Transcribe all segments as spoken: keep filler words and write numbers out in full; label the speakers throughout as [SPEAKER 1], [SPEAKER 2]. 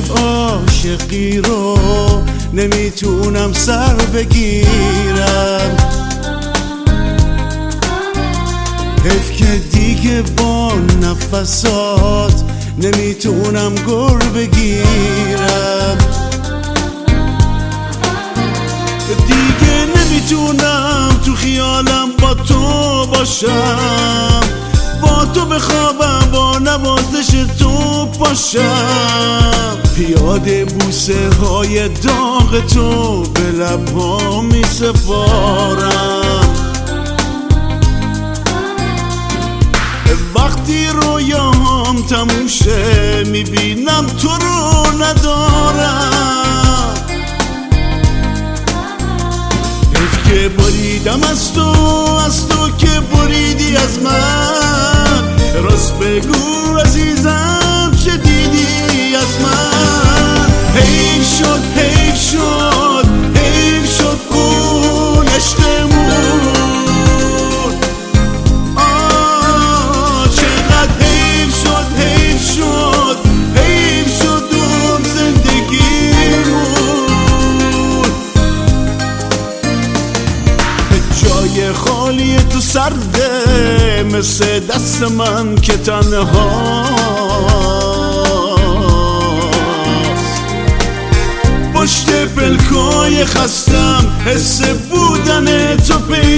[SPEAKER 1] عاشقی رو نمیتونم سر بگیرم، حیف که دیگه با نفسات نمیتونم گر بگیرم، دیگه نمیتونم تو خیالم با تو باشم، با تو بخوابم با نوازش تو پاشم، پیاده بوسه های داغ تو به لبها می سپارم، وقتی رویام تموم شه میبینم تو رو ندارم، حیف که بریدم از تو، از تو که بریدی از من، راست بگو عزیزم چه دیدی از من، حیف شد حیف شد حیف شد اون عشقمون، آه چقدر حیف شد حیف شد حیف شد اون زندگیمون، جای خالی تو سرده مثل دست من که تنهاست، پشت پلکای خستم حس بودن تو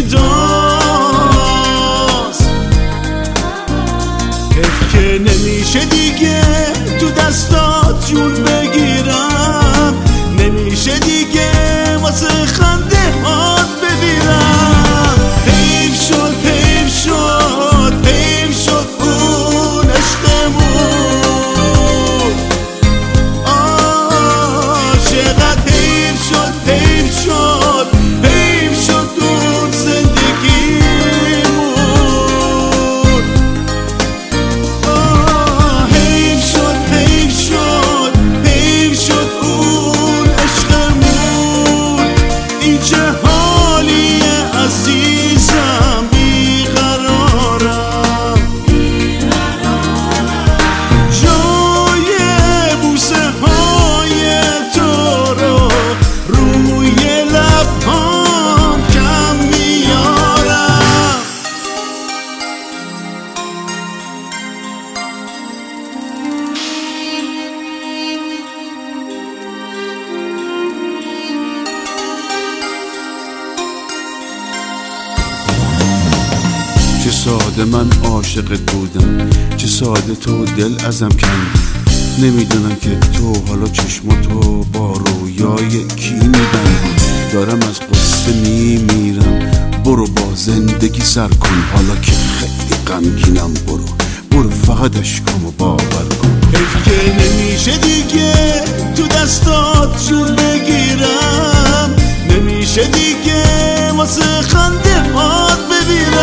[SPEAKER 1] پیداست، حیف که نمیشه دیگه تو دستات جون بگیرم، نمیشه دیگه واسه خنده هات بمیرم، حیف شد حیف شد حیف شد اون عشقمون، آه چقدر حیف شد حیف شد حیف شد اون زندگیمون، آه حیف شد حیف شد حیف شد اون عشقمون، این چه حالیه عزیزم بیقرارم، جای بوسه های تو رو روی لبهام کم میارم،
[SPEAKER 2] چه ساده من عاشقت بودم، چه ساده تو دل ازم کندی، نمیدونم که تو حالا چشماتو با رویای کی میبندی، دارم از قصه میمیرم، برو با زندگی سر کن، حالا که خیلی غمگینم، برو برو فقط اشکامو باور کن،
[SPEAKER 1] حیف که نمیشه دیگه تو دستات جون بگیرم، نمیشه دیگه واسه خنده هات بمیرم،